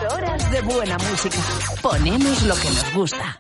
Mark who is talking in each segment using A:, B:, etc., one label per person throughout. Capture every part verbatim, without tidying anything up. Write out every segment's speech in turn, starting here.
A: horas de buena música. Ponemos lo que nos gusta.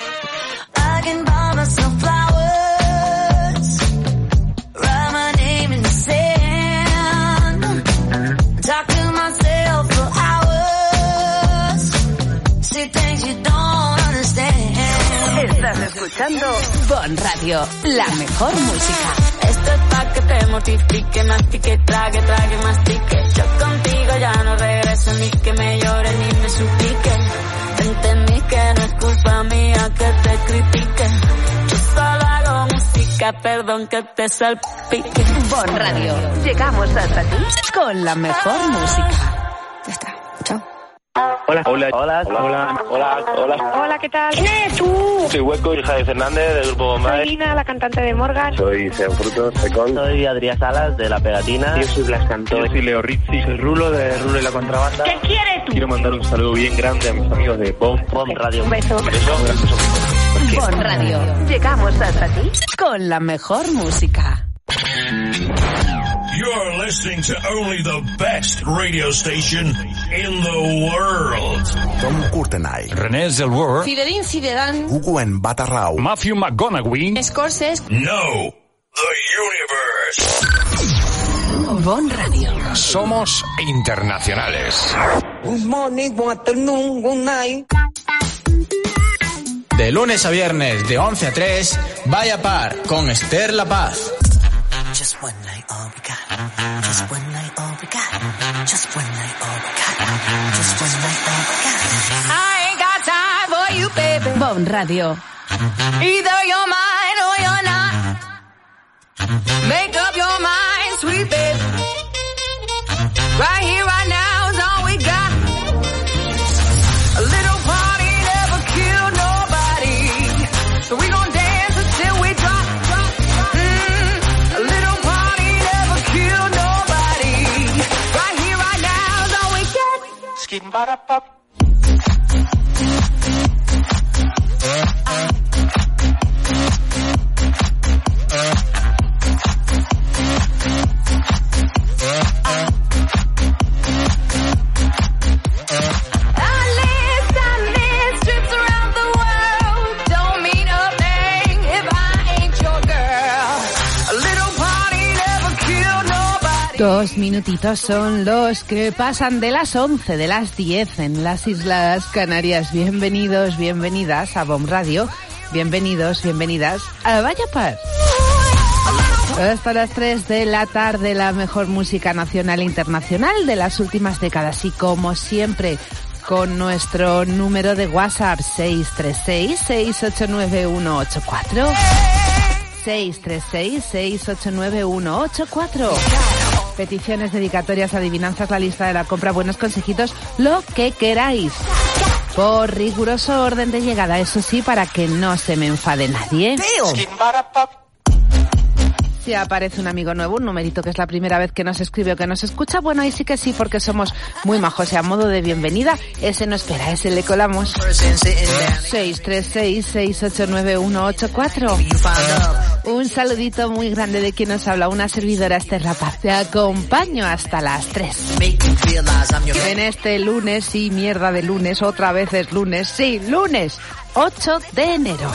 A: Estás escuchando Bon Radio, la mejor música.
B: Esto es pa' que te mortifique, mastique, trague, trague, mastique. Yo contigo ya no regreso, ni que me llore ni me suplique. Entendí que no es culpa mía que te critique. Yo solo hago música, perdón que te salpique.
A: Bon Radio, llegamos hasta ti con la mejor música.
B: Ya está, chao.
C: Hola, hola, hola, hola, hola, hola.
D: Hola, ¿qué tal?
E: ¿Quién eres tú?
C: Soy Hueco, hija de Fernández, del grupo Bombay.
D: Soy Lina, la cantante de Morgan.
F: Soy Seanfrutos, Secón.
G: Soy Adrián Salas, de La Pegatina.
H: Yo soy Blas Cantó.
I: Yo soy Leo Rizzi, soy Rulo, de Rulo y la Contrabanda.
E: ¿Qué quieres tú?
I: Quiero mandar un saludo bien grande a mis amigos de Bon,
G: Bon Radio.
D: Un beso.
C: Un beso, gracias.
A: Bon Radio, llegamos hasta ti con la mejor música.
J: You're listening to only the best radio station in the world.
K: Tom Courtenay,
L: René Zellweger,
M: Zinedine Zidane,
K: Guguen Batarrau,
L: Matthew McConaughey,
M: Scorsese.
J: No, the universe.
A: Bon Radio.
L: Somos internacionales.
N: Good morning, good afternoon, good night.
O: De lunes a viernes, de once a tres, Vaya Par con Esther La Paz.
P: Just one night, all we got. Just one night, all we got. Just one night, all we got. Just one night, all we got.
B: I ain't got time for you, baby.
A: Bon Radio.
B: Either you're mine or you're not. Make up your mind, sweet baby. Right here, right now is all we got. A little party never killed nobody. So we gon' dance until we drop, drop, drop. Mm, a little party never killed nobody. Right here, right now is all we got.
C: Skin para pop.
A: Dos minutitos son los que pasan de las once, de las diez en las Islas Canarias. Bienvenidos, bienvenidas a Bon Radio. Bienvenidos, bienvenidas a Vaya Par. Hasta las tres de la tarde, la mejor música nacional e internacional de las últimas décadas. Y como siempre, con nuestro número de WhatsApp seis tres seis, seis ocho nueve, uno ocho cuatro. seis tres seis, seis ocho nueve, uno ocho cuatro. Peticiones, dedicatorias, adivinanzas, la lista de la compra, buenos consejitos, lo que queráis. Por riguroso orden de llegada, eso sí, para que no se me enfade nadie. Si aparece un amigo nuevo, un numerito que es la primera vez que nos escribe o que nos escucha, bueno, ahí sí que sí, porque somos muy majos y a modo de bienvenida, ese no espera, ese le colamos. seis tres seis, seis ocho nueve, uno ocho cuatro. Un saludito muy grande de quien nos habla, una servidora, Esther La Paz. Te acompaño hasta las tres. En este lunes, sí, mierda de lunes, otra vez es lunes, sí, lunes, ocho de enero.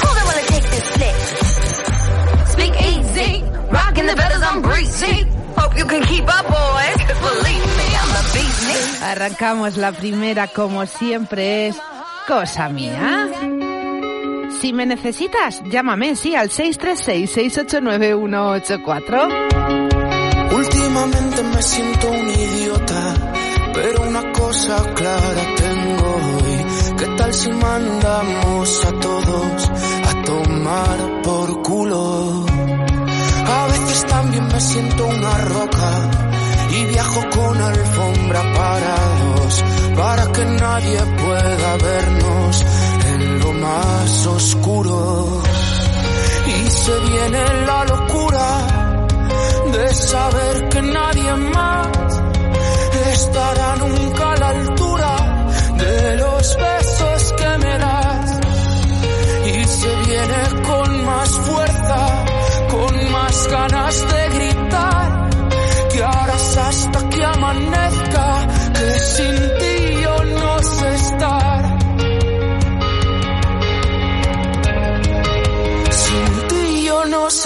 B: Speak easy, rocking the feathers, I'm breezy. Hope you can keep up, boys, 'cause believe me, I'm the beast.
A: Arrancamos la primera, como siempre, es cosa mía. Si me necesitas, llámame, sí, al seis tres seis, seis ocho nueve, uno ocho cuatro.
N: Últimamente me siento un idiota, pero una cosa clara tengo hoy. ¿Qué tal si mandamos a todos a tomar por culo? A veces también me siento una roca y viajo con alfombra para dos, para que nadie pueda vernos en lo más oscuro. Y se viene la locura de saber que nadie más estará nunca a la altura de los besos que me das. Y se viene con más fuerza, con más ganas de gritar, que harás hasta que amanezca, que sin ti yo no sé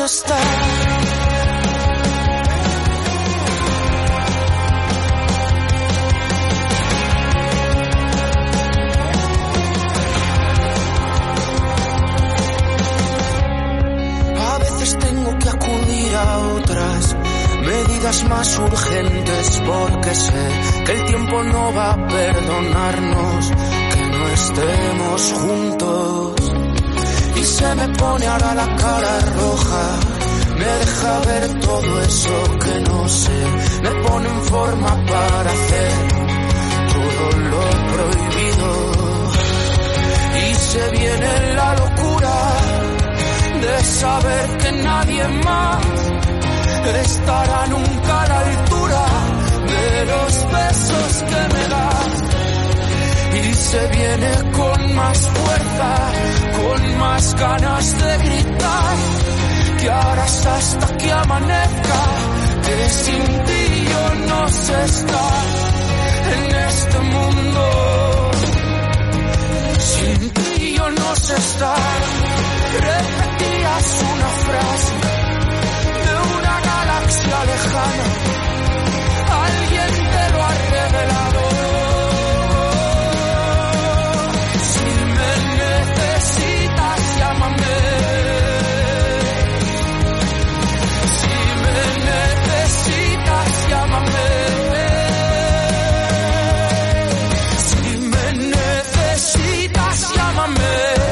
N: estar. A veces tengo que acudir a otras medidas más urgentes porque sé que el tiempo no va a perdonarnos que no estemos juntos. Y se me pone ahora la cara roja, me deja ver todo eso que no sé, me pone en forma para hacer todo lo prohibido. Y se viene la locura de saber que nadie más estará nunca a la altura de los besos que me das. Y se viene con más fuerza, con más ganas de gritar, que ahora es hasta que amanezca, que sin ti yo no sé estar en este mundo. Sin ti yo no sé estar. Repetías una frase de una galaxia lejana, alguien te lo ha revelado. Si me necesitas, llámame. Si me necesitas, llámame. Si me necesitas, llámame.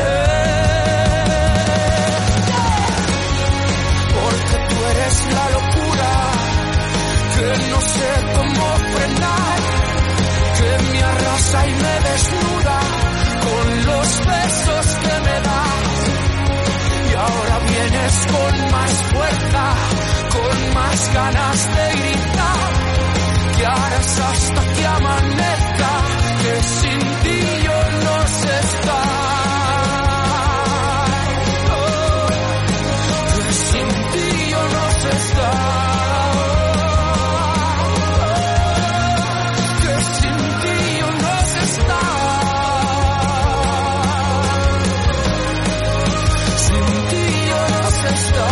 N: La locura que no sé cómo frenar, que me arrasa y me desnuda con los besos que me das. Y ahora vienes con más fuerza, con más ganas de gritar, que ahora es hasta que amanezca, que sin ti yo no sé estar. Que sin ti yo no sé estar. Sin ti yo no sé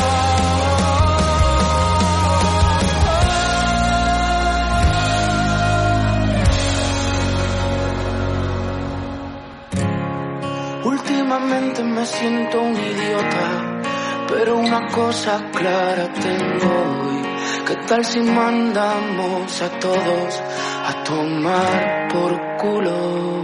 N: estar. Últimamente me siento un idiota, pero una cosa clara tengo hoy. ¿Qué tal si mandamos a todos a tomar por culo?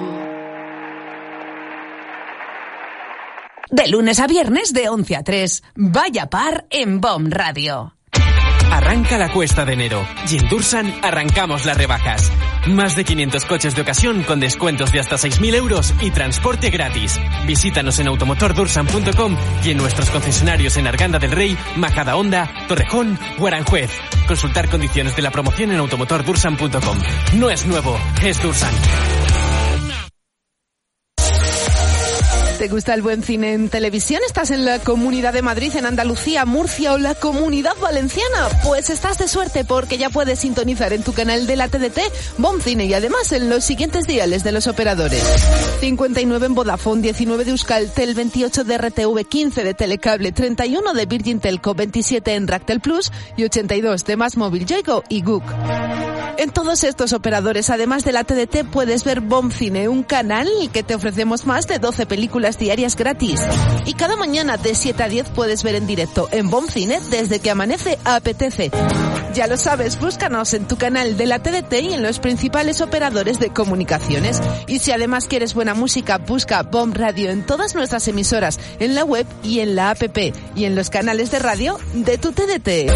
A: De lunes a viernes de once a tres, Vaya Par en B O M Radio.
D: Arranca la cuesta de enero y en Dursan arrancamos las rebajas. Más de quinientos coches de ocasión con descuentos de hasta seis mil euros y transporte gratis. Visítanos en automotor dursan punto com y en nuestros concesionarios en Arganda del Rey, Majadahonda, Torrejón o Aranjuez. Consultar condiciones de la promoción en automotor dursan punto com. No es nuevo, es Dursan.
A: ¿Te gusta el buen cine en televisión? ¿Estás en la Comunidad de Madrid, en Andalucía, Murcia o la Comunidad Valenciana? Pues estás de suerte porque ya puedes sintonizar en tu canal de la T D T B O M Cine y además en los siguientes diales de los operadores. cincuenta y nueve en Vodafone, diecinueve de Euskaltel, veintiocho de R T V, quince de Telecable, treinta y uno de Virgin Telco, veintisiete en Ractel Plus y ochenta y dos de Más Móvil, Yoigo y Guk. En todos estos operadores, además de la T D T, puedes ver B O M Cine, un canal que te ofrecemos más de doce películas diarias gratis. Y cada mañana de siete a diez puedes ver en directo en B O M Cine desde que amanece apetece. Ya lo sabes, búscanos en tu canal de la T D T y en los principales operadores de comunicaciones. Y si además quieres buena música, busca B O M Radio en todas nuestras emisoras, en la web y en la app y en los canales de radio de tu T D T.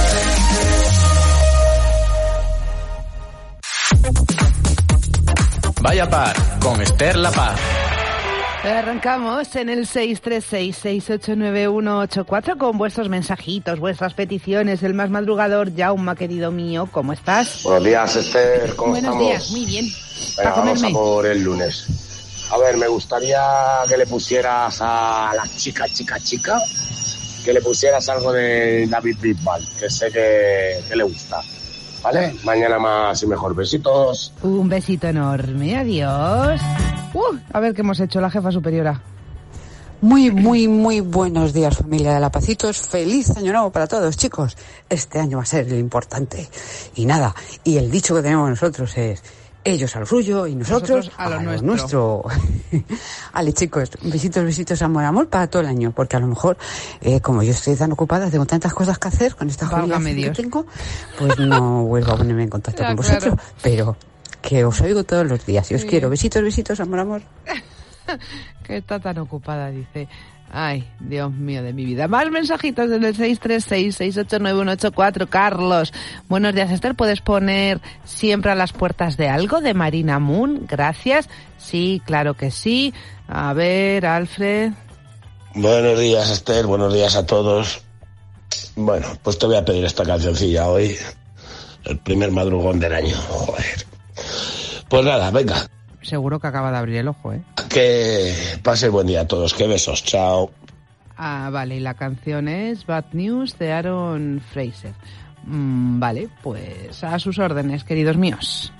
O: Vaya Par con Esther La Paz.
A: Arrancamos en el seis tres seis, seis ocho nueve uno ocho cuatro con vuestros mensajitos, vuestras peticiones. El más madrugador, Jaume, querido mío, ¿cómo estás?
E: Buenos días, Esther, ¿cómo
A: Buenos
E: estamos?
A: días, muy bien.
E: Venga,
A: ¿Para
E: vamos
A: comerme?
E: a por el lunes. A ver, me gustaría que le pusieras a la chica, chica, chica, que le pusieras algo de David Bisbal, que sé que, que le gusta. ¿Vale? Mañana más y mejor. Besitos.
A: Un besito enorme, adiós. Uh, a ver qué hemos hecho la jefa superiora.
F: Muy, muy, muy buenos días, familia de La Pacitos. Feliz año nuevo para todos, chicos. Este año va a ser el importante. Y nada, y el dicho que tenemos nosotros es: ellos a lo suyo y nosotros, nosotros a lo, a lo nuestro. nuestro. Ale, chicos, besitos, besitos, amor, amor para todo el año. Porque a lo mejor, eh, como yo estoy tan ocupada, tengo tantas cosas que hacer con esta jubilación que tengo, pues no vuelvo a ponerme en contacto ya, con vosotros. Claro. Pero que os oigo todos los días y os sí. quiero. Besitos, besitos, amor, amor.
A: Que está tan ocupada, dice. Ay, Dios mío de mi vida. Más mensajitos en el seis tres seis, seis ocho nueve uno ocho cuatro. Carlos, buenos días, Esther. ¿Puedes poner Siempre a las puertas de algo de Marina Moon? Gracias. Sí, claro que sí. A ver, Alfred.
E: Buenos días, Esther. Buenos días a todos. Bueno, pues te voy a pedir esta cancioncilla hoy. El primer madrugón del año. Joder. Pues nada, venga.
A: Seguro que acaba de abrir el ojo, ¿eh?
E: Que pase buen día a todos. Que besos. Chao.
A: Ah, vale. Y la canción es Bad News de Aaron Fraser. Mm, vale, pues a sus órdenes, queridos míos.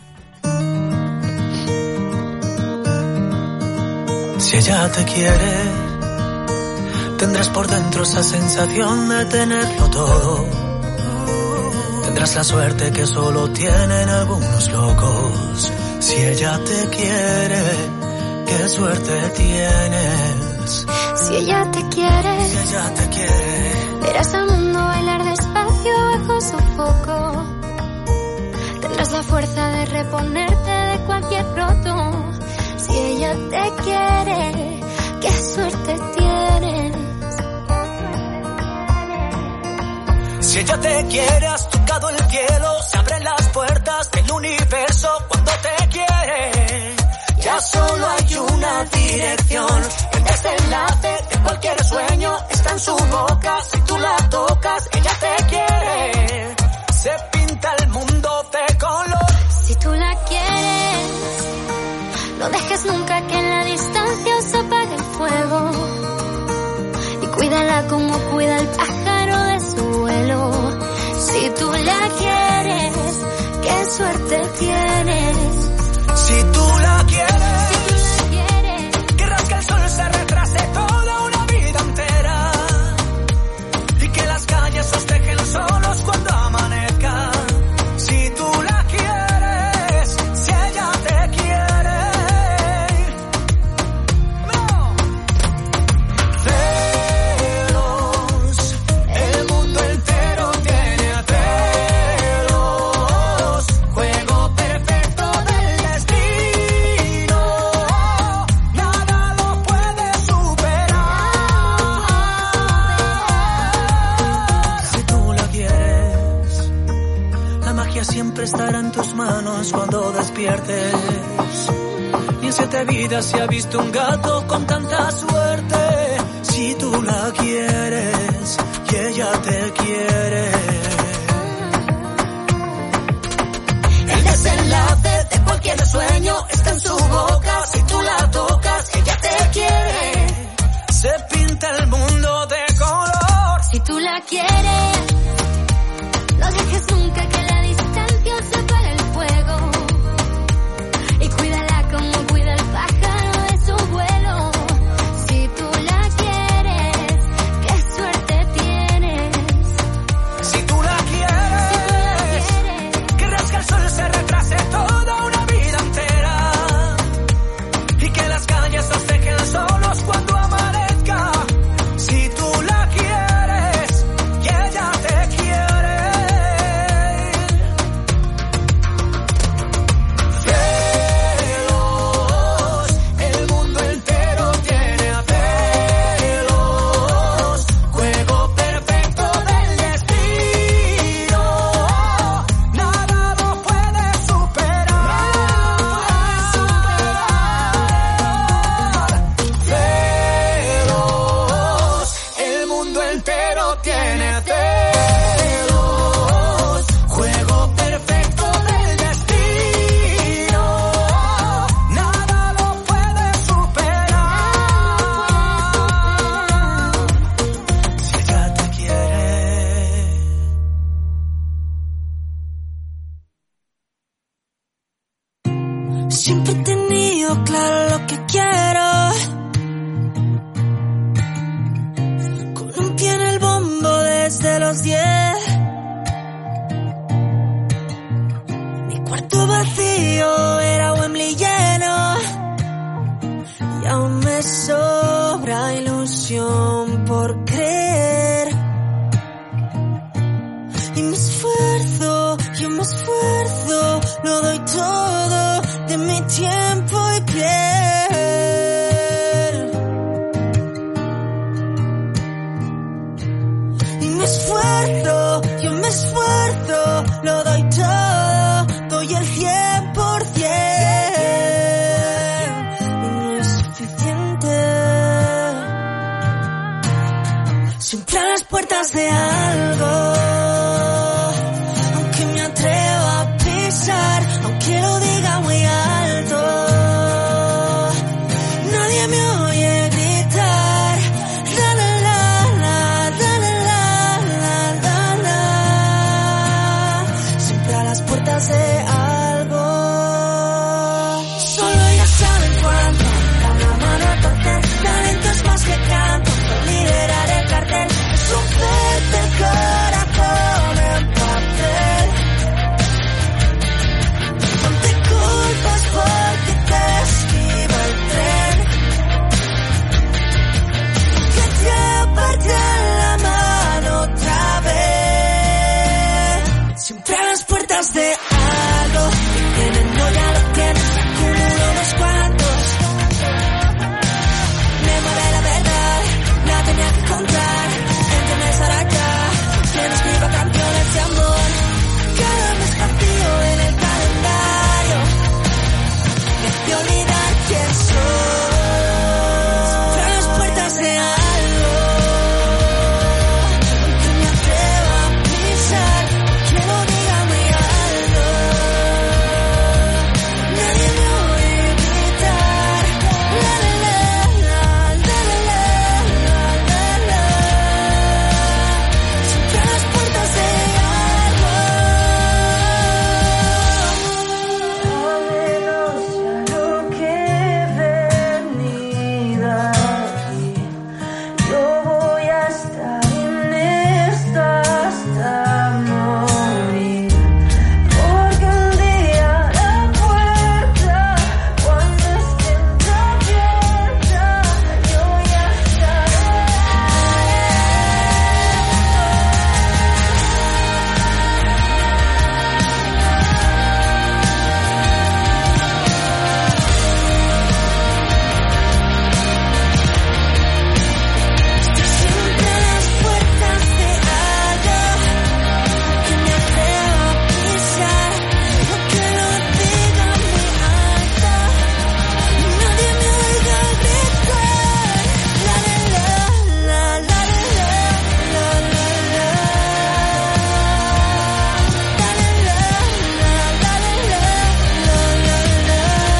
P: Si ella te quiere, tendrás por dentro esa sensación de tenerlo todo. Tendrás la suerte que solo tienen algunos locos. Si ella te quiere, qué suerte tienes.
H: Si ella te quiere,
P: si ella te quiere,
H: verás al mundo bailar despacio bajo su foco. Tendrás la fuerza de reponerte de cualquier roto. Si ella te quiere, qué suerte tienes.
P: Si ella te quiere, has tocado el cielo, se abren las puertas del universo cuando te quiere. Ya solo hay una dirección, el desenlace de cualquier sueño está en su boca. Si tú la tocas, ella te quiere. Se pinta el mundo de color.
H: Si tú la quieres, no dejes nunca que en la distancia se apague el fuego. Y cuídala como cuida el pájaro de su vuelo. Si tú la quieres, qué suerte tienes.
P: Si tú la quieres,
H: si tú la quieres,
P: querrás que el sol se retrase toda una vida entera. Y que las calles os dejen solos cuando amanezca. Si tú la quieres, si ella te quiere. No. Celos, el mundo entero tiene a celos. Juego perfecto del destino, nada lo puede superar. Si tú la quieres, la magia siempre estará en tus manos cuando despiertes. Y en siete vidas se ha visto un gato con tanta suerte. Si tú la quieres, y ella te quiere. El desenlace de cualquier sueño está en su boca. Si tú la tocas, ella te quiere. Se pinta el mundo de color.
H: Si tú la quieres, no dejes nunca que la distancia se apague el fuego. Y cuídala como cuida el pájaro de su vuelo. Si tú la quieres, qué suerte tienes.
P: Si tú la quieres, querrás que el sol se retrase toda una vida entera. Y que las calles os dejen solos cuando amanezca. Si tú la quieres, y ella te quiere. Celos, el mundo entero tiene a celos. Juego perfecto del destino, nada lo puede superar. Celos, el mundo entero tiene a celos. Juego perfecto del destino, nada lo puede superar. Si ella te quiere.
M: Siempre he tenido claro lo que quiero. aún me sobra ilusión por creer. Y me esfuerzo, yo me esfuerzo, lo doy todo de mi tiempo y piel. Y me esfuerzo, yo me esfuerzo, lo doy todo, doy el cien por cien. Y no es suficiente. Siempre a las puertas de algo. Aunque lo diga muy alto, nadie me oye gritar. La la la la, la la la la la. Siempre a las puertas de algo. Solo ellas saben cuánto dan la mano a torcer. Talento es más que canto, por liderar el cartel. Es un pez del corazón en papel. Porque te esquiva el tren que te parte la mano otra vez. Siempre a las puertas de algo que tienen, no ya lo tienen. Acumulo unos cuantos. Me mueve la verdad, la tenía que contar. Entiende esa raya, que no escriba canciones de amor. Cada mes vacío en el calendario. De olvidar quién soy. Siempre a las puertas de algo. Aunque me atreva a pisar, que lo diga muy alto. Nadie me oye gritar. La la la la, la la la la la. Siempre a las puertas de algo. Yo voy a estar en esta hasta morir, porque un día la puerta, cuando esté abierta, yo ya estaré. Siempre a las puertas de algo que me atreva a pisar, aunque lo diga muy alto, nadie me oiga gritar. La la la la, la la la, la la la, la la la, la la la, la la la,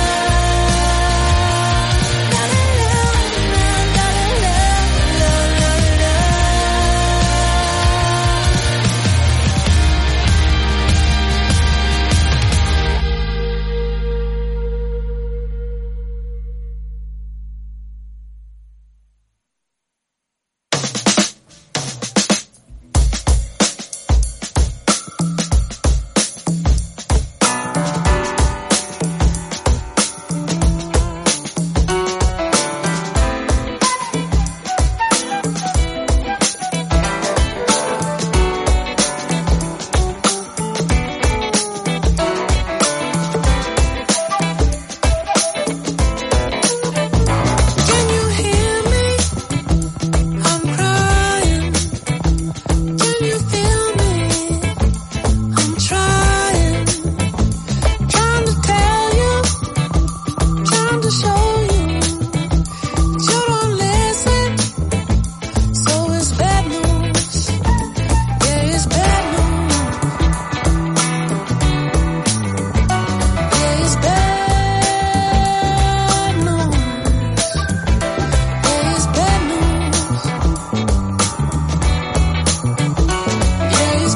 M: Can you hear me? I'm crying. Can you feel me? I'm trying. Trying to tell you, trying to show you, but you don't listen. So it's bad news. Yeah, it's bad news. Yeah, it's bad news. Yeah, it's bad news. Yeah, it's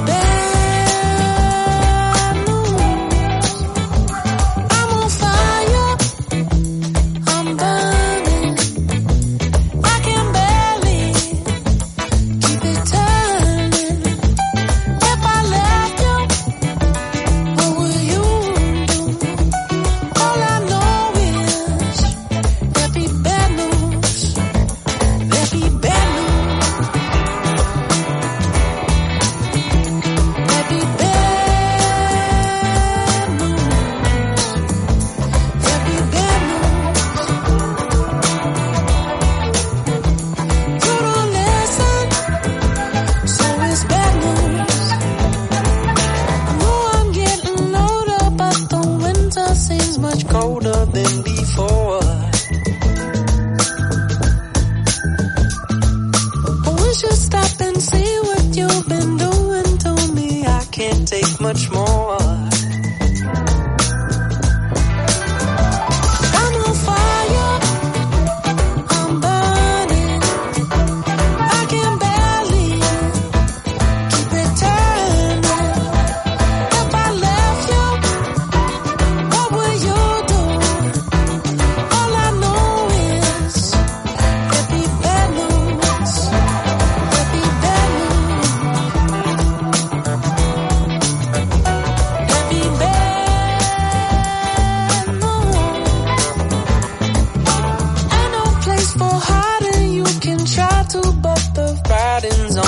M: bad news. I'm on fire.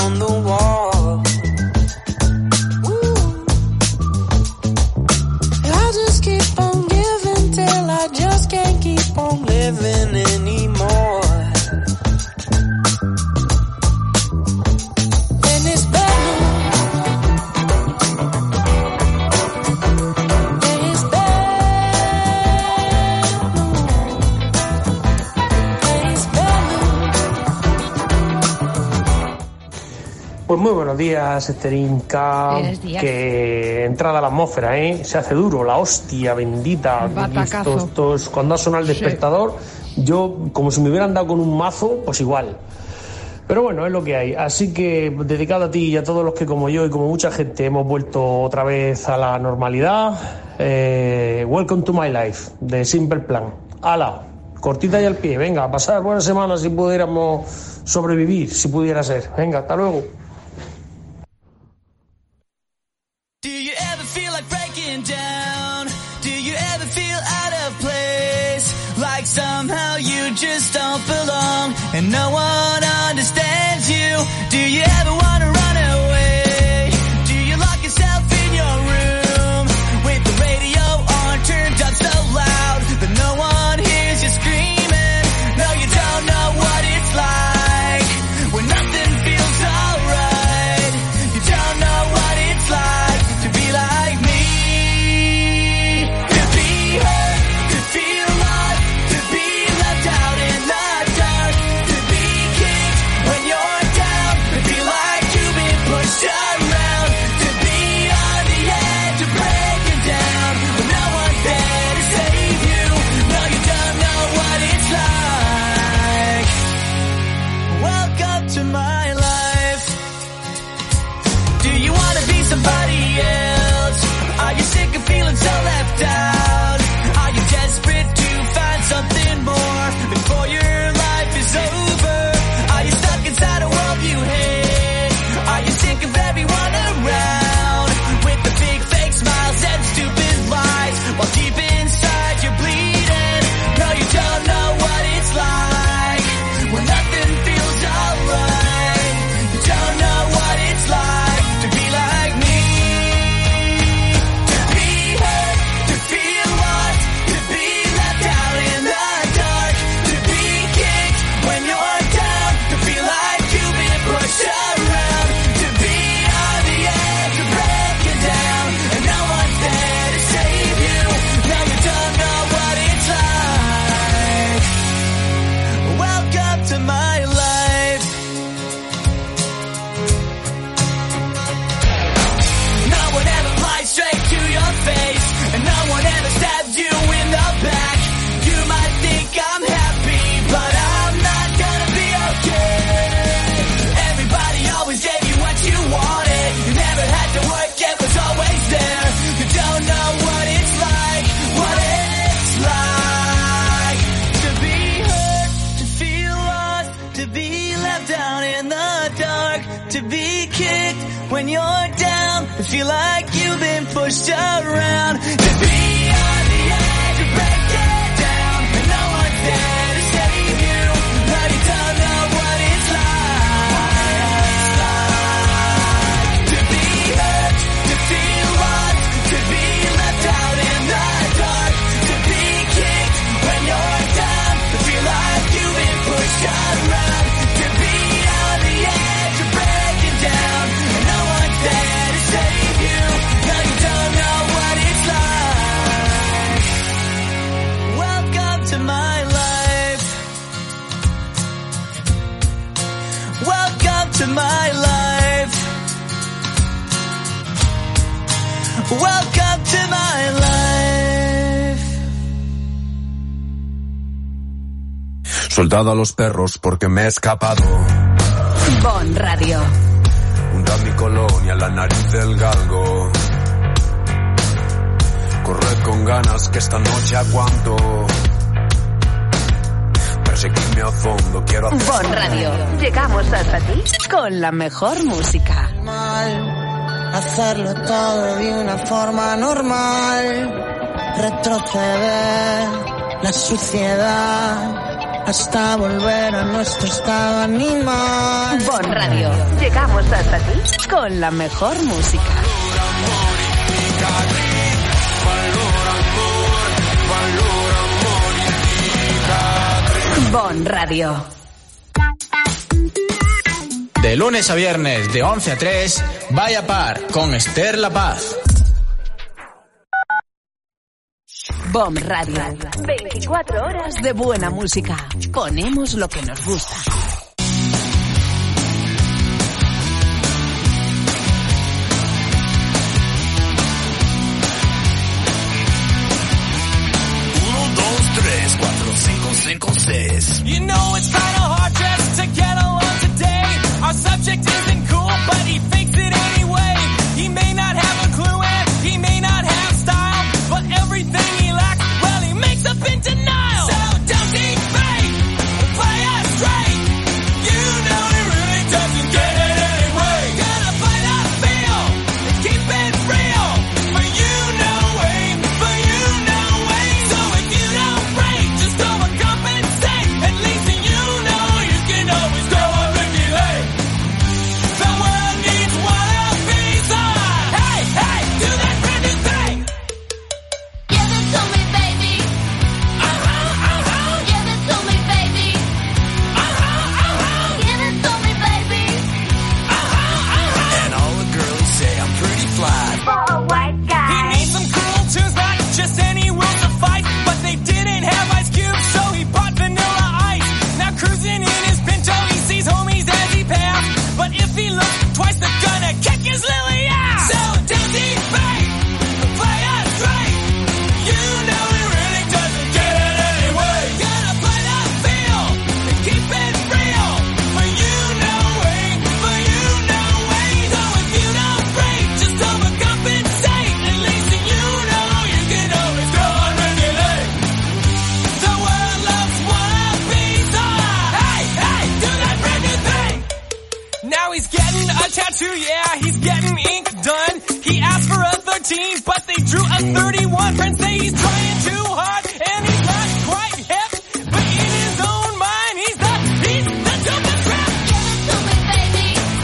N: on the wall. I just keep on giving till I just can't keep on living anymore. And it's better. It's better. It's better.
Q: Pues muy buenos días, Esterinka.
A: Buenos días.
Q: Que entrada a la atmósfera, ¿eh? Se hace duro, la hostia bendita.
A: Batacazo.
Q: Estos, estos- cuando ha sonado el despertador, yo, como si me hubieran dado con un mazo, pues igual. Pero bueno, es lo que hay. Así que, dedicado a ti y a todos los que, como yo y como mucha gente, hemos vuelto otra vez a la normalidad, eh, Welcome to My Life, de Simple Plan. ¡Hala! Cortita y al pie. Venga, a pasar buenas semanas si pudiéramos sobrevivir, si pudiera ser. Venga, hasta luego.
P: Do you ever feel like breaking down? Do you ever feel out of place? Like somehow you just don't belong and no one understands you? Do you ever want to run away? Do you lock yourself in your room with the radio on turned up so loud that no one hears you screaming? No, you don't know what it's like when nothing feels alright. You don't know what it's like to be like me. To be hurt, to feel lost, to be left out in the dark, to be kicked when you're down, to feel like you've been pushed around, to be on the edge of breaking down when no one's there to save you. No, you don't know what it's like. Welcome to my life. Do you want to be somebody else? Are you sick of feeling so left out? Are you desperate to find something more before your life is over? Are you stuck inside a world you hate? Are you sick of everyone around with the big fake smiles and stupid lies while deep inside you're bleeding? No, you don't know what it's like when nothing feels alright. You don't know what it's like to be like me. To be hurt, to feel lost, to be left out in the dark, to be kicked when you're down, to feel like you've been pushed around, to be on the edge of breaking down and no one's there to save you. No, you don't know what it's like. Welcome to my life. No one ever lies straight to your face, and no one ever stabs you in the back. You might think I'm happy, but I'm not gonna be okay. Everybody always gave you what you wanted. You never had to work, it was always there. You don't know what it's like, what it's like to be hurt, to feel lost, to be left down in the dark, to be kicked when you're down, to feel like you've been pushed around, to be on the edge of breaking down and no one's there to save you. No, you don't know what it's like. To be hurt, to feel lost, to be left out in the dark, to be kicked when you're down, to feel like you've been pushed around, to be on the edge of breaking down and no one's there to save you. No, you don't know what it's like. Welcome to my life. Welcome to my life. Welcome to my life.
K: Soldado a los perros porque me he escapado.
A: Bon Radio.
K: Hunda mi colonia, la nariz del galgo. Corred con ganas que esta noche aguanto. Perseguirme a fondo, quiero hacer...
A: Bon Radio. Llegamos hasta ti con la mejor música.
R: Hacerlo todo de una forma normal, retroceder la suciedad, hasta volver a nuestro estado animal.
A: Bon Radio. Llegamos hasta ti con la mejor música. Bon Radio.
O: De lunes a viernes, de once a tres, Vaya Par con Esther La Paz.
A: Bon Radio. veinticuatro horas de buena música. Ponemos lo que nos gusta.
J: Uno, dos, tres, cuatro, cinco, cinco, seis.
P: You know it's kinda hard just to get along today. Our subject isn't cool, but he fakes it anyway. He may not have a clue and he may not have style, but everything he lacks, well, he makes up in denial. So don't he fake, play us straight. You know he really doesn't get it anyway. Gotta play that feel and keep it real. For you know way, for you know way. So if you don't break, just overcompensate. At least you know you can always go on Ricky Lake. The world needs one of these on. Hey, hey, do that brand new thing. Give it to me, baby. Uh-huh, uh-huh. Give it to me, baby. Uh-huh, uh-huh. Give it to me, baby. Uh-huh, uh-huh.
J: And all the girls say I'm pretty fly.
P: For a white guy. He needs some cool tunes, not just any will to fight. But they didn't have Ice Cube, so he bought Vanilla Ice. Now cruising in his Pinto, he sees homies as he passed. But if he looks twice, they're gonna kick his lily ass. So don't he fake, play us straight. You know he really doesn't get it anyway. Gotta play that feel and keep it real. For you know way, for you know way. So if you don't break, just overcompensate. At least you know you can always go on regulate. The world loves one of these on. Hey, hey, do that brand new thing. Now he's getting a tattoo, yeah, he's getting ink done. He asked for a thirteen, but they drew a thirty-one. Friends say he's trying too hard, and he's not quite hip. But in his own mind, he's the, he's the dopest rap. Give it to me, baby.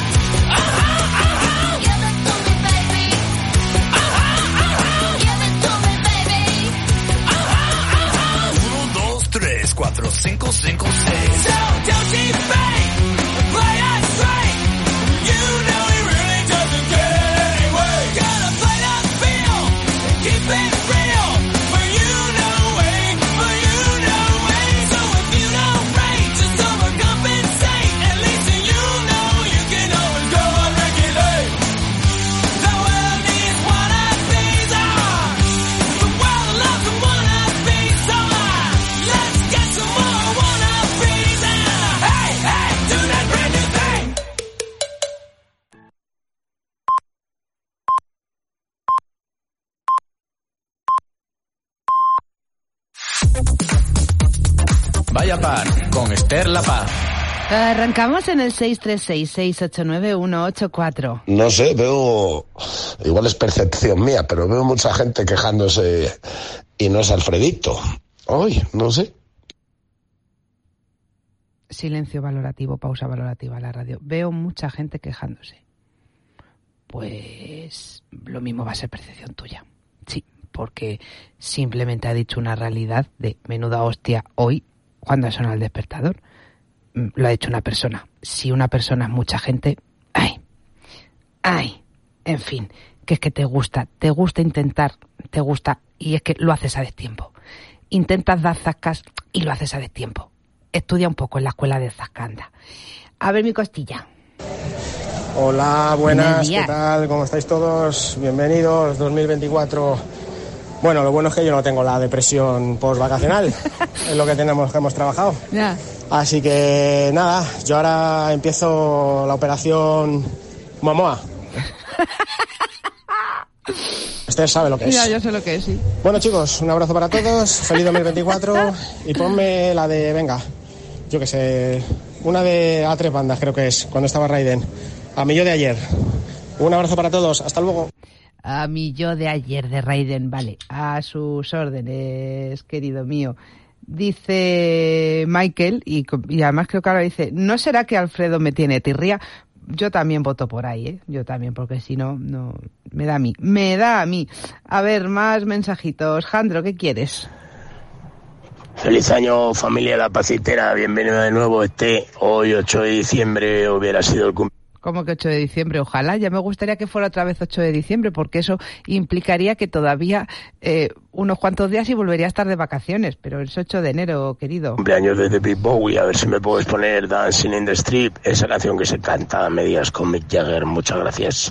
P: Uh-huh, uh-huh. Give it to me, baby. Uh-huh, uh-huh. Give it to me, baby. Uh-huh, uh-huh.
J: Uno, dos, tres, cuatro, cinco, cinco, seis.
P: So don't you fake, play us straight. You know he really doesn't get it anyway. Gotta play that feel and keep it real. For you know way, for you know way. So if you don't break, just overcompensate. At least you know you can always go on regulate. The world needs one of these on. The world loves one of these on. Let's get some more one of these on. Hey, hey, do that brand new thing.
O: Vaya Par con Esther La Paz.
A: Arrancamos en el seis tres seis, seis ocho nueve, uno ocho cuatro.
E: No sé, veo, igual es percepción mía, pero veo mucha gente quejándose y no es Alfredito. Hoy, no sé.
A: Silencio valorativo, pausa valorativa a la radio. Veo mucha gente quejándose. Pues lo mismo va a ser percepción tuya. Sí, porque simplemente ha dicho una realidad de menuda hostia hoy cuando ha sonado el despertador. Lo ha dicho una persona. Si una persona es mucha gente, ay, ay, en fin, que es que te gusta, te gusta intentar, te gusta, y es que lo haces a destiempo. Intentas dar zascas y lo haces a destiempo. Estudia un poco en la escuela de Zascanda. A ver mi costilla.
S: Hola, buenas, ¿qué tal? ¿Cómo estáis todos? Bienvenidos, dos mil veinticuatro. Bueno, lo bueno es que yo no tengo la depresión post-vacacional, es lo que tenemos, que hemos trabajado.
A: Ya.
S: Así que nada, yo ahora empiezo la operación Momoa. Esther sabe lo que es.
A: Ya, yo sé lo que es, sí.
S: Bueno, chicos, un abrazo para todos, feliz dos mil veinticuatro y ponme la de, venga, yo que sé, una de A tres bandas creo que es, cuando estaba Raiden. A mí yo de ayer. Un abrazo para todos, hasta luego.
A: A mí yo de ayer de Raiden, vale, a sus órdenes, querido mío. Dice Michael, y, y además creo que ahora dice, ¿no será que Alfredo me tiene tirria? Yo también voto por ahí, ¿eh? Yo también, porque si no, no, me da a mí, me da a mí. A ver, más mensajitos. Jandro, ¿qué quieres?
E: Feliz año, familia La Pacitera, bienvenido de nuevo. Este hoy ocho de diciembre hubiera sido el cumpleaños.
A: ¿Cómo que ocho de diciembre? Ojalá, ya me gustaría que fuera otra vez ocho de diciembre, porque eso implicaría que todavía eh, unos cuantos días y volvería a estar de vacaciones, pero es ocho de enero, querido.
E: Cumpleaños de David Bowie, a ver si me puedes poner Dancing in the Street, esa canción que se canta a medias con Mick Jagger, muchas gracias.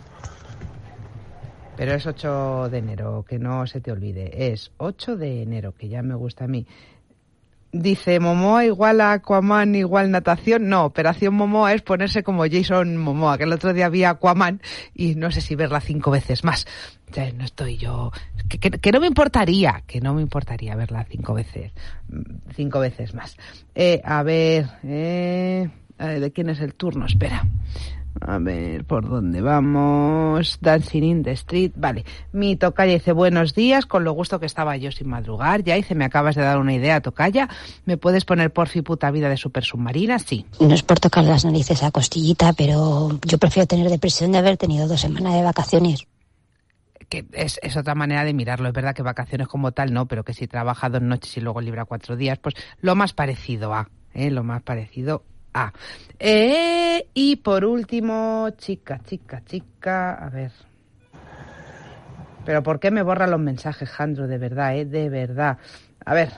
A: Pero es ocho de enero, que no se te olvide, es ocho de enero, que ya me gusta a mí. Dice, Momoa igual a Aquaman igual natación. No, Operación Momoa es ponerse como Jason Momoa, que el otro día vi a Aquaman y no sé si verla cinco veces más. O sea, no estoy yo... Que, que, que no me importaría, que no me importaría verla cinco veces, cinco veces más. Eh, a ver, eh, ¿de quién es el turno? Espera. A ver, ¿por dónde vamos? Dancing in the Street. Vale, mi tocaya dice, buenos días, con lo gusto que estaba yo sin madrugar. Ya dice, me acabas de dar una idea, tocaya. ¿Me puedes poner porfi puta vida de Super Submarina? Sí.
T: No es por tocar las narices a Costillita, pero yo prefiero tener depresión de haber tenido dos semanas de vacaciones.
A: Que es, es otra manera de mirarlo. Es verdad que vacaciones como tal no, pero que si trabaja dos noches y luego libra cuatro días, pues lo más parecido a, ¿eh? Lo más parecido a. Eh, y por último, chica, chica, chica, a ver. Pero ¿por qué me borran los mensajes, Jandro? De verdad, ¿eh? De verdad. A ver.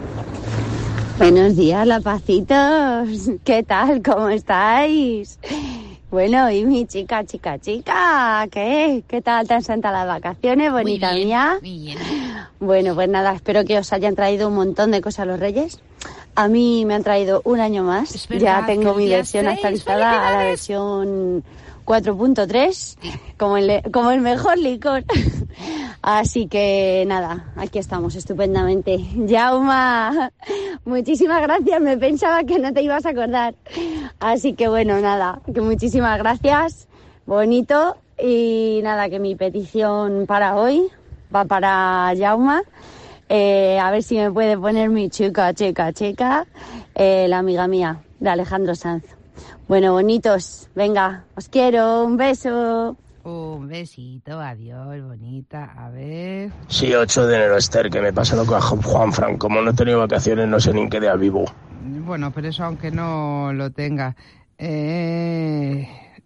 U: Buenos días, lapacitos. ¿Qué tal? ¿Cómo estáis? Bueno, y mi chica, chica, chica, ¿qué? ¿Qué tal te han sentado las vacaciones, bonita
A: muy bien,
U: mía?
A: Muy bien.
U: Bueno, pues nada, espero que os hayan traído un montón de cosas los Reyes. A mí me han traído un año más.
A: Es verdad,
U: ya tengo mi
A: día
U: versión
A: seis,
U: actualizada a la versión cuatro punto tres, como el, como el mejor licor. Así que nada, aquí estamos estupendamente. Yauma, muchísimas gracias, me pensaba que no te ibas a acordar. Así que bueno, nada, que muchísimas gracias, bonito. Y nada, que mi petición para hoy va para Yauma. Eh, a ver si me puede poner mi chica, chica, chica, eh, la amiga mía de Alejandro Sanz. Bueno, bonitos, venga, os quiero, un beso.
A: Un besito, adiós, bonita, a ver...
E: Sí, ocho de enero, Esther, que me pasa lo que a Juan Fran, como no he tenido vacaciones no sé ni en qué día vivo.
A: Bueno, pero eso aunque no lo tenga. Eh...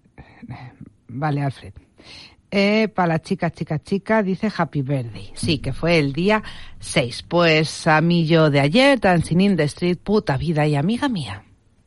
A: Vale, Alfred. Eh, para la chica, chica, chica, dice Happy Birthday. Sí, que fue el día seis. Pues a mí yo de ayer, Dancing in the Street, puta vida y amiga mía.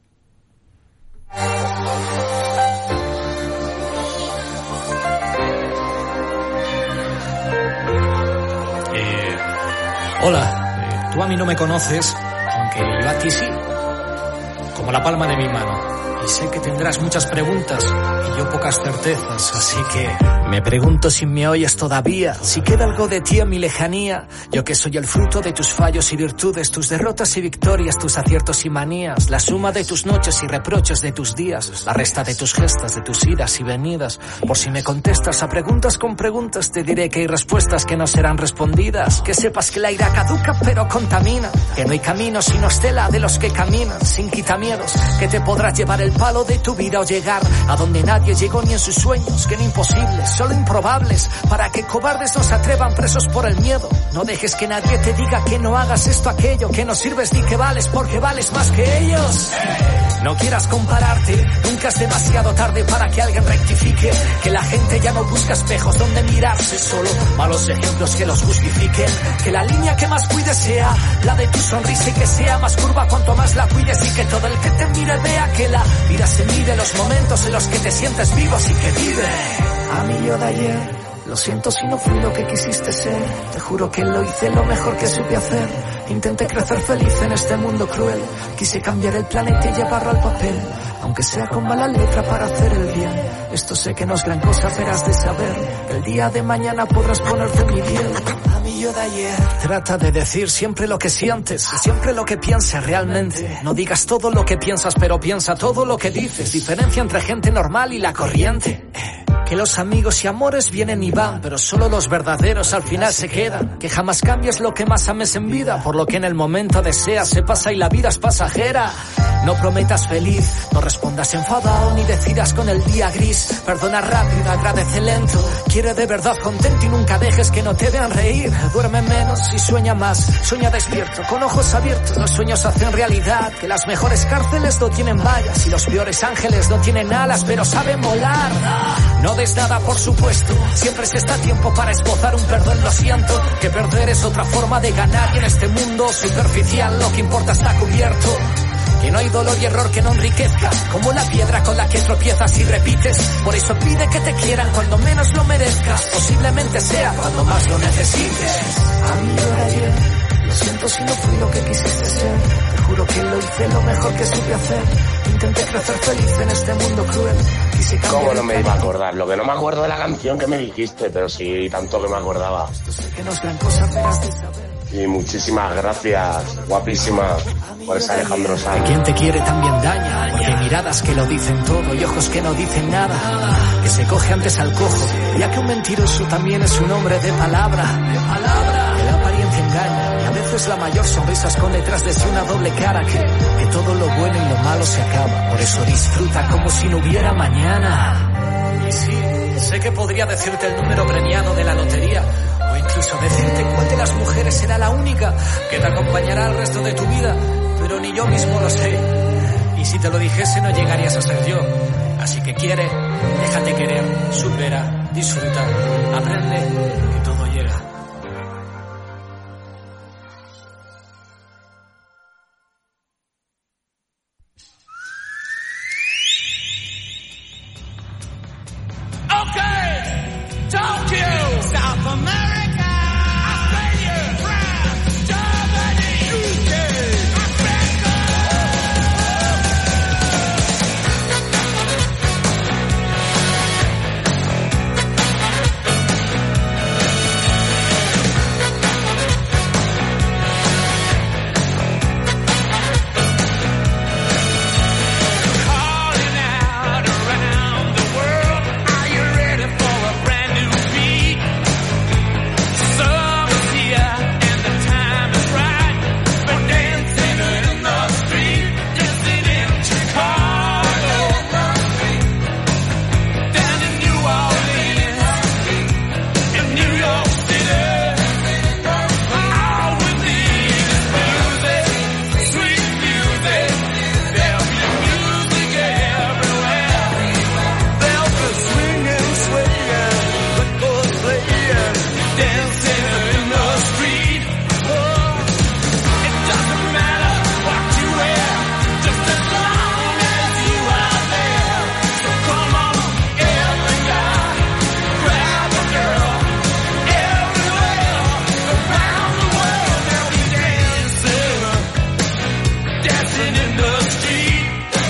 O: Eh, hola, eh, tú a mí no me conoces, aunque yo a ti sí, como la palma de mi mano. Y sé que tendrás muchas preguntas y yo pocas certezas, así que me pregunto si me oyes todavía, si queda algo de ti en mi lejanía. Yo que soy el fruto de tus fallos y virtudes, tus derrotas y victorias, tus aciertos y manías, la suma de tus noches y reproches de tus días, la resta de tus gestas, de tus idas y venidas. Por si me contestas a preguntas con preguntas, te diré que hay respuestas que no serán respondidas. Que sepas que la ira caduca pero contamina, que no hay camino sino estela de los que caminan sin quitamiedos, que te podrás llevar el palo de tu vida o llegar a donde nadie llegó ni en sus sueños, que no imposibles, solo improbables, para que cobardes no se atrevan presos por el miedo. No dejes que nadie te diga que no hagas esto, aquello, que no sirves ni que vales porque vales más que ellos. No quieras compararte, nunca es demasiado tarde para que alguien rectifique, que la gente ya no busca espejos donde mirarse, solo malos ejemplos que los justifiquen, que la línea que más cuides sea la de tu sonrisa y que sea más curva cuanto más la cuides, y que todo el que te mire vea que la vida se mide los momentos en los que te sientes vivo y que vive. A mí yo de ayer, lo siento si no fui lo que quisiste ser, te juro que lo hice lo mejor que supe hacer. Intenté crecer feliz en este mundo cruel, quise cambiar el planeta y llevarlo al papel, aunque sea con mala letra para hacer el bien. Esto sé que no es gran cosa, pero has de saber, el día de mañana podrás ponerte mi piel. A mí yo de ayer, trata de decir siempre lo que sientes, y siempre lo que pienses realmente. No digas todo lo que piensas, pero piensa todo lo que dices. Diferencia entre gente normal y la corriente. que los amigos y amores vienen y van, pero solo los verdaderos al final se quedan. Que jamás cambies lo que más ames en vida, por lo que en el momento deseas se pasa y la vida es pasajera. No prometas feliz, no respondas enfadado, ni decidas con el día gris. Perdona rápido, agradece lento, quiere de verdad contento y nunca dejes que no te vean reír. Duerme menos y sueña más, sueña despierto, con ojos abiertos. Los sueños hacen realidad, que las mejores cárceles no tienen vallas y los peores ángeles no tienen alas, pero saben volar. No des nada por supuesto, siempre se está a tiempo para esbozar un perdón, lo siento. Que perder es otra forma de ganar y en este mundo superficial lo que importa está cubierto. Que no hay dolor y error que no enriquezca, como la piedra con la que tropiezas y repites. Por eso pide que te quieran cuando menos lo merezcas, posiblemente sea cuando más lo necesites. A mí yo era ayer, lo siento si no fui lo que quisiste ser. Te juro que lo hice lo mejor que supe hacer. Intenté crecer feliz en este mundo cruel. Quise cambiar.
E: ¿Cómo no me iba a acordar? Lo que no me acuerdo de la canción que me dijiste, pero sí, tanto que me acordaba.
O: Que no es gran cosa, pero has de saber.
E: Y muchísimas gracias, guapísima, por ese Alejandro Sanz.
O: Que quien te quiere también daña, porque hay miradas que lo dicen todo y ojos que no dicen nada. Que se coge antes al cojo, ya que un mentiroso también es un hombre de palabra. De palabra. Que la apariencia engaña, y a veces la mayor sonrisa esconde detrás de sí una doble cara. Que, que todo lo bueno y lo malo se acaba, por eso disfruta como si no hubiera mañana. Y sí, sé que podría decirte el número premiado de la lotería, o incluso decirte cuál de las mujeres será la única que te acompañará el resto de tu vida, pero ni yo mismo lo sé. Y si te lo dijese no llegarías a ser yo. Así que quiere, déjate querer, supera, disfruta, aprende, que todo llega.
B: Okay, Tokyo, South America, Australia, France, Germany, U K, Africa. Calling out around the world, are you ready for a brand new beat? Summer's here and the time is right. We're dancing in the street, dancing in Chicago, down in New Orleans, in New York City. All we need is music, sweet music. There'll be music everywhere. There'll be swinging, swaying, records playing, dancing in the street. Oh, it doesn't matter what you wear, just as long as you are there. So come on, every guy, grab a girl, everywhere, around the world. They'll be dancing, dancing in the street.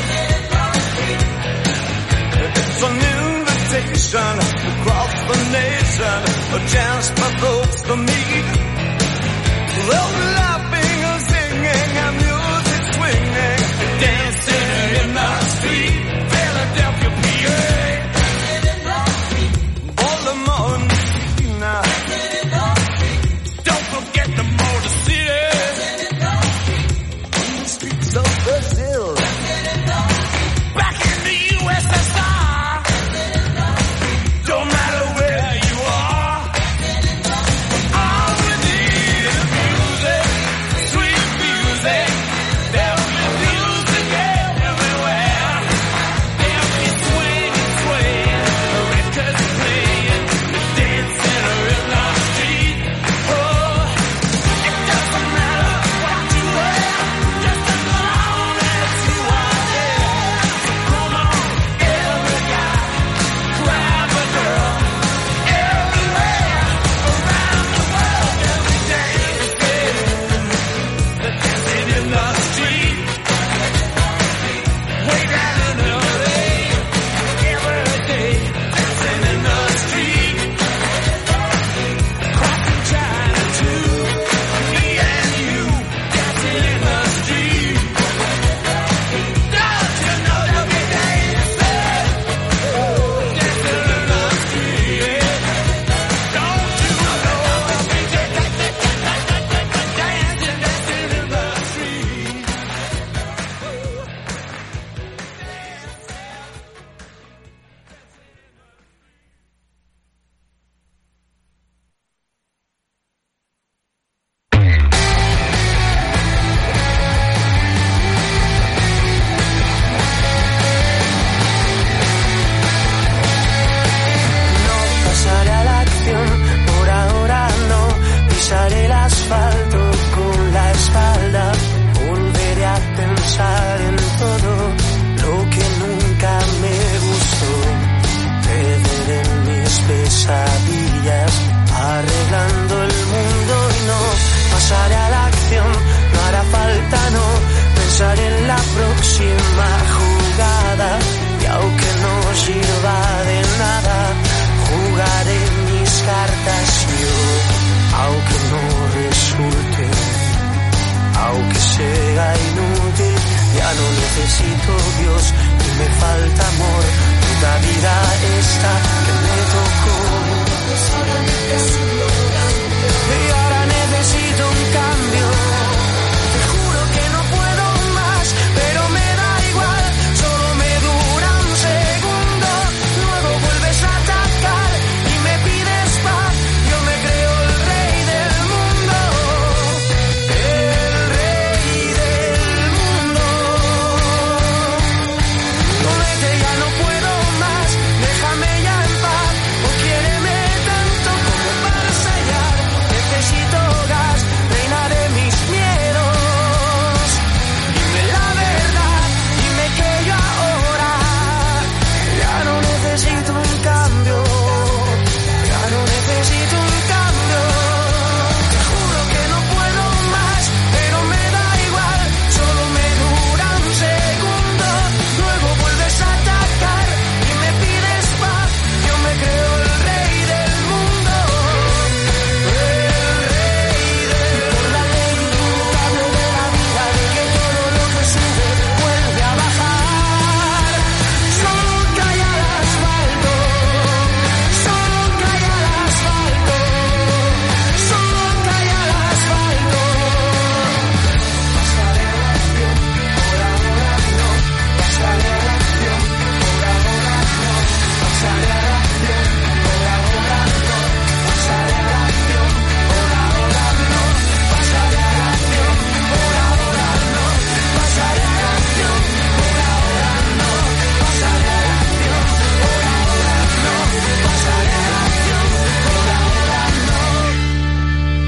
B: It's an invitation across the nation, a chance for folks to meet. They'll be laughing and singing and music swinging, dancing in the street. Philadelphia, P A, Baltimore, Messina. Don't forget the Motor City, the streets of Brazil, back in the U S S R. Don't matter where you are, all we need is music,
P: próxima jugada. Y aunque no sirva de nada, jugaré mis cartas yo. Aunque no resulte, aunque sea inútil, ya no necesito Dios ni me falta amor. Puta vida esta que me tocó. Y ahora necesito un cambio. Te juro que no puedo más, pero me da igual. Solo me dura un segundo. Luego vuelves a atacar y me pides paz. Yo me creo el rey del mundo. El rey del mundo. No vete, ya no puedo más. Déjame ya en paz. O quiéreme tanto como para estallar. Necesito gas, reina de mis miedos. Dime la verdad, dime que yo ahora ya no necesito un cambio. Ya no necesito un cambio. Te juro que no puedo más, pero me da igual. Solo me dura un segundo. Luego vuelves a atacar y me pides paz. Yo me creo el rey del mundo. El rey del por la ley inmutable de la vida, de que todo lo que sube vuelve a bajar. Solo cae al asfalto. Solo cae al asfalto. Solo cae al asfalto. Pasaré a la acción, por ahora no. Pasaré a la acción, por ahora no. Pasaré a la acción, por ahora no. Pasaré a la acción, por ahora no. Pasaré a la acción, por ahora no. Pasaré a la acción, por ahora no. Pasaré a la acción, por ahora no. Pasaré a la acción, por ahora no.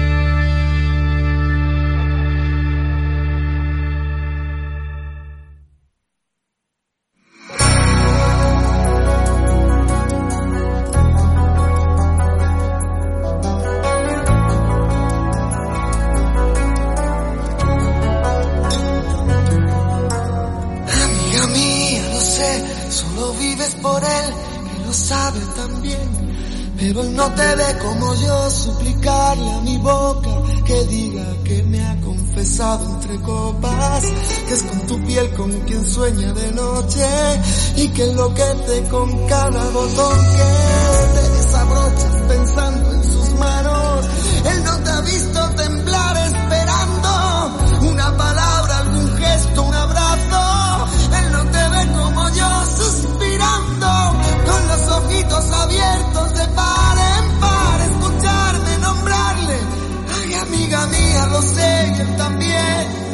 N: Amiga mía, lo sé, solo vives por él, que lo sabe también. Pero él no te ve como yo, suplicarle a mi boca que diga que me ha confesado entre copas, que es con tu piel con quien sueña de noche y que enloquece con cada botón que te desabrochas pensando en sus manos. Él no te ha visto temblar esperando una palabra, algún gesto, un abrazo. Él no te ve como yo suspirando con los ojitos abiertos de par en par, escucharme nombrarle. Ay, amiga mía, lo sé, y él también.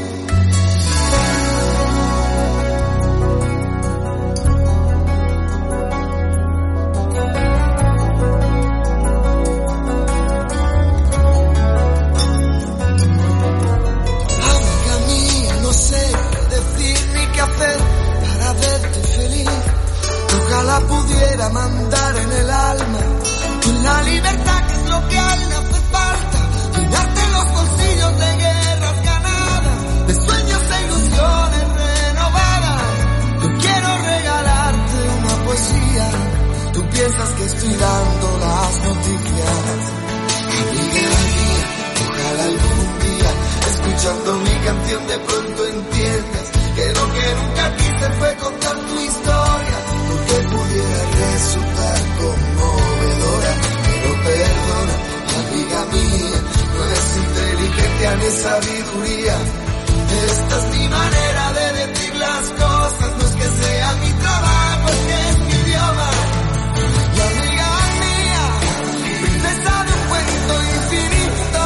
N: Amiga mía, no sé qué decir ni qué hacer para verte feliz. Ojalá pudiera mandar en el alma con la libertad que es lo que a él le hace falta. Llenarte los bolsillos de guerras ganadas, de sueños e ilusiones renovadas. Yo quiero regalarte una poesía. Tú piensas que estoy dando las noticias. Amiga mía, ojalá algún día, escuchando mi canción, de pronto entiendas que lo que nunca quise fue contar tu historia, porque pudiera resultar conmovedora. Pero perdona, amiga mía, no es inteligencia ni sabiduría. Esta es mi manera de decir las cosas, no es que sea mi trabajo, es que es mi idioma. Y amiga mía, princesa de un cuento infinito.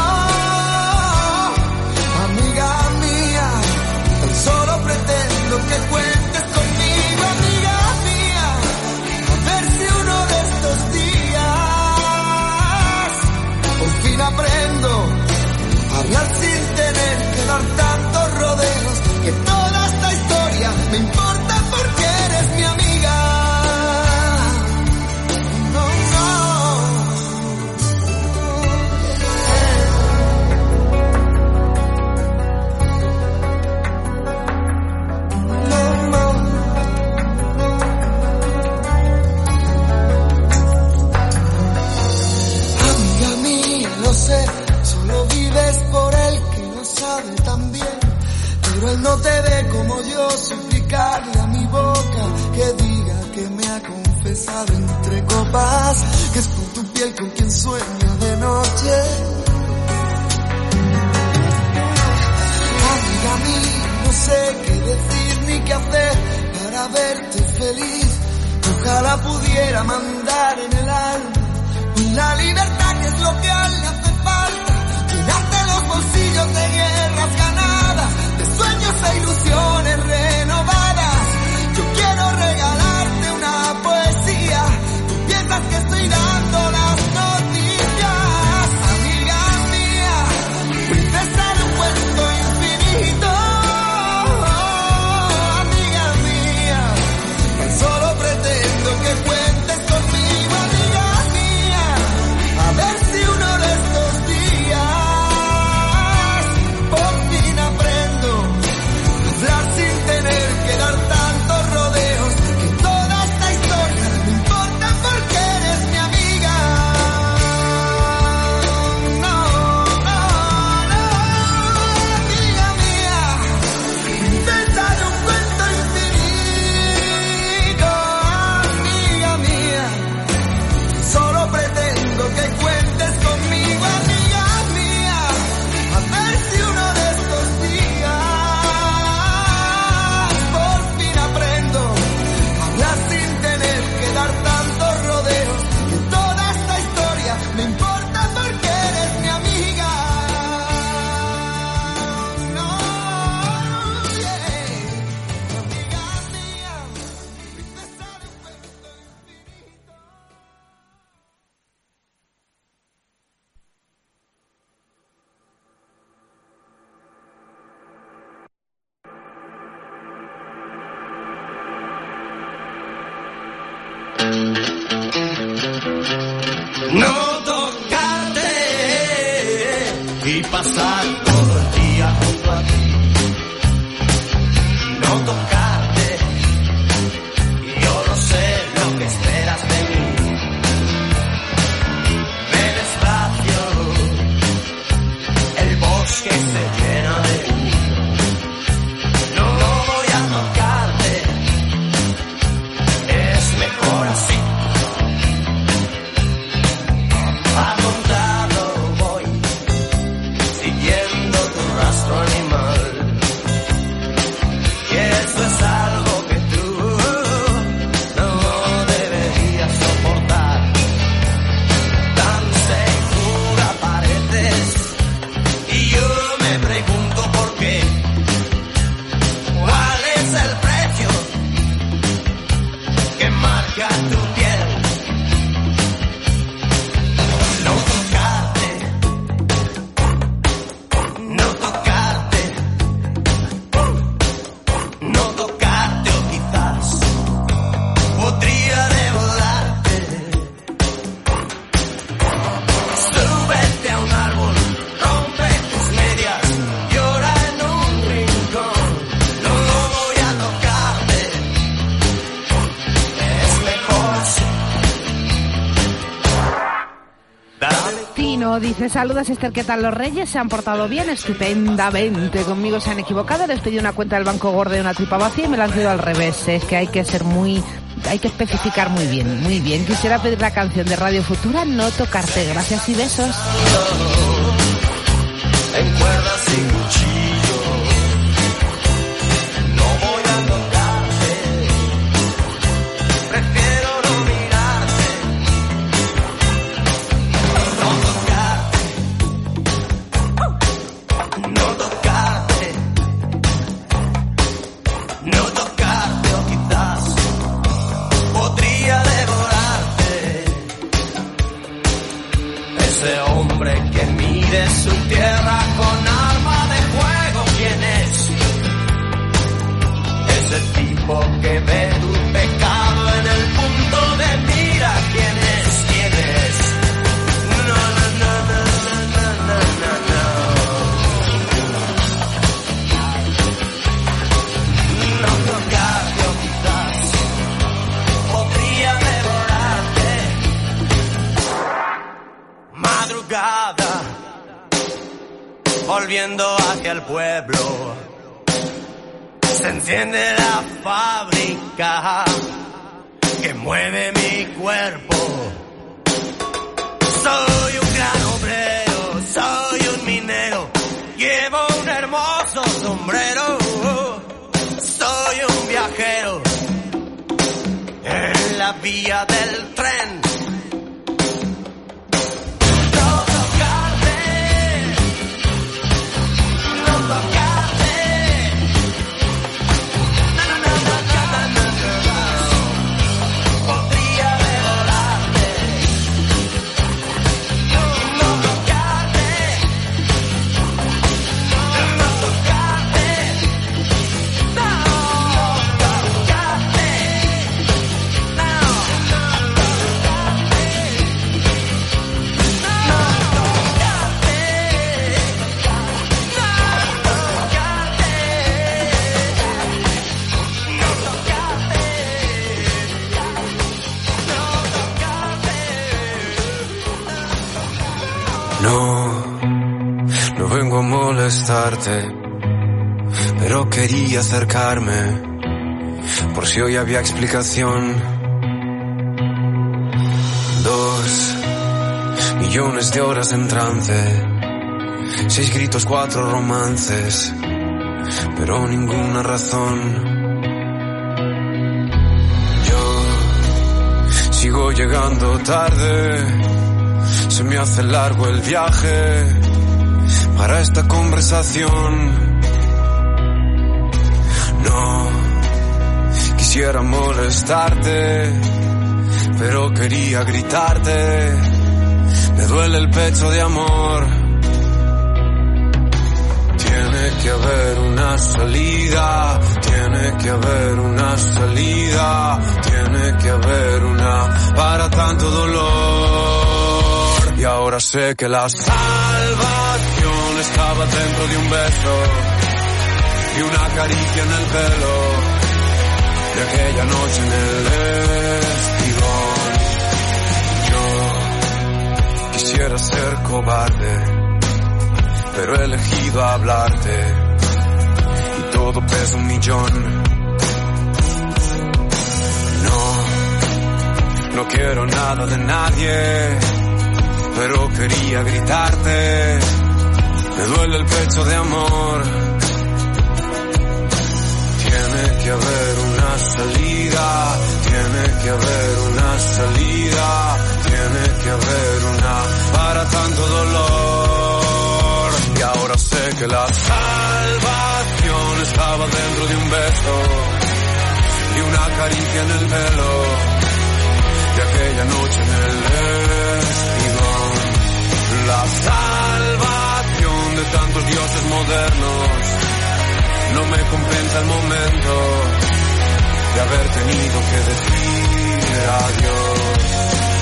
N: Amiga mía, tan solo pretendo que cuentes conmigo, amiga mía. A ver si uno de estos días por fin aprendo a hablar sin tener
I: como yo suplicarle a mi boca que diga que me ha confesado entre copas, que es por tu piel con quien sueño de noche. Amiga mía, no sé qué decir ni qué hacer para verte feliz. Ojalá pudiera mandar en el alma la libertad, que es lo que a él le hace falta. Llenarte los bolsillos de guerras ganadas, de sueños e ilusiones renovadas. Yo quiero regalarte una poesía. Tú piensas que estoy dando las noticias. Amiga mía, princesa de un cuento infinito. Amiga mía, tan solo pretendo que cuentes conmigo. Amiga mía, a ver si uno de estos días por fin aprendo a hablar sin tener que dar tantos rodeos, que toda esta historia no importa porque eres mi amiga. No, no, no, amiga mía, princesa de un cuento infinito. Amiga mía, solo pretendo que cuentes conmigo. Amiga mía, a ver si uno de estos días por fin aprendo a hablar sin tener que dar tantos rodeos, que toda esta historia me importa porque eres mi amiga. No, yeah. Amiga mía, princesa de un cuento infinito.
P: No tocarte y pasar todo el día junto a ti. No tocarte, yo no sé lo que esperas de mí. Ve despacio, el bosque se llena de humo. No voy a tocarte, es mejor así. Apuntado voy, siguiendo tu rastro animal. Y eso es algo que tú no deberías soportar. Tan segura pareces, y yo me pregunto por qué. ¿Cuál es el precio que marca tu piel? No tocarte, no tocarte, no tocarte, o quizás podría devorarte. Súbete a un árbol, rompe tus medias, llora en un rincón. No voy a tocarte, es mejor así. Dale.
A: Tino dice, saludos Esther, ¿qué tal los reyes? ¿Se han portado bien? Estupendamente. Conmigo se han equivocado, les pedí una cuenta del banco gordo y una tripa vacía y me la han pedido al revés. Es que hay que ser muy... hay que especificar muy bien, muy bien. Quisiera pedir la canción de Radio Futura, No tocarte. Gracias y besos.
P: En cuerdas y cuchillo, no voy a tocarte, prefiero no mirarte. No tocarte, no tocarte, no tocarte, o quizás podría devorarte. Ese hombre que mide su tierra con arma de fuego, ¿quién es? Ese tipo que ve tu pecado en el punto de mira, ¿quién es? ¿Quién es? No, no, no, no, no, no, no, no. No tocarte, o quizás podría devorarte. Madrugada, volviendo hacia el pueblo, Se enciende la fábrica que mueve mi cuerpo. Soy un gran obrero, soy un minero, llevo un hermoso sombrero. Soy un viajero en la vía del tren. No tocarte, no tocarte. No, no, no, no, no, no, no. Podría devorarte. No tocarte, no tocarte. No tocarte,
N: No, no vengo a molestarte, pero quería acercarme, por si hoy había explicación. Dos millones de horas en trance, seis gritos, cuatro romances, pero ninguna razón. Yo sigo llegando tarde, se me hace largo el viaje para esta conversación. No quisiera molestarte, pero quería gritarte. Me duele el pecho de amor. Tiene que haber una salida, tiene que haber una salida, tiene que haber una para tanto dolor. Y ahora sé que la salvación estaba dentro de un beso y una caricia en el pelo de aquella noche en el espigón. Yo quisiera ser cobarde, pero he elegido hablarte y todo pesa un millón. No, no quiero nada de nadie, pero quería gritarte. Me duele el pecho de amor. Tiene que haber una salida, tiene que haber una salida, tiene que haber una para tanto dolor. Y ahora sé que la salvación estaba dentro de un beso y una caricia en el pelo de aquella noche en el espigón. La salvación de tantos dioses modernos no me compensa el momento de haber tenido que decir adiós.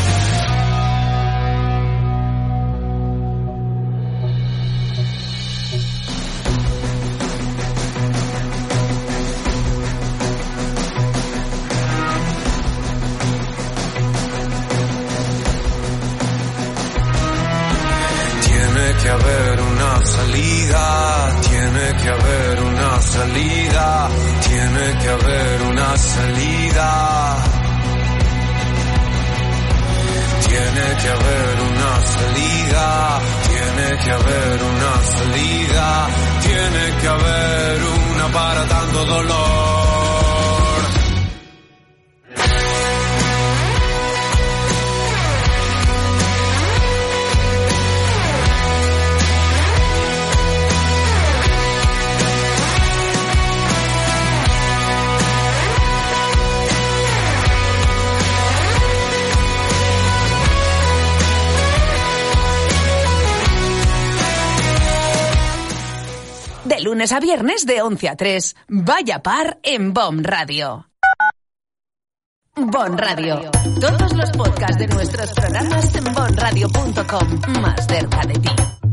N: Tiene que haber una salida, tiene que haber una salida, tiene que haber una salida. Tiene que haber una salida, tiene que haber una salida, tiene que haber una para tanto dolor.
A: De lunes a viernes de once a tres. Vaya par en Bon Radio. Bon Radio. Todos los podcasts de nuestros programas en bon radio punto com. Más cerca de ti.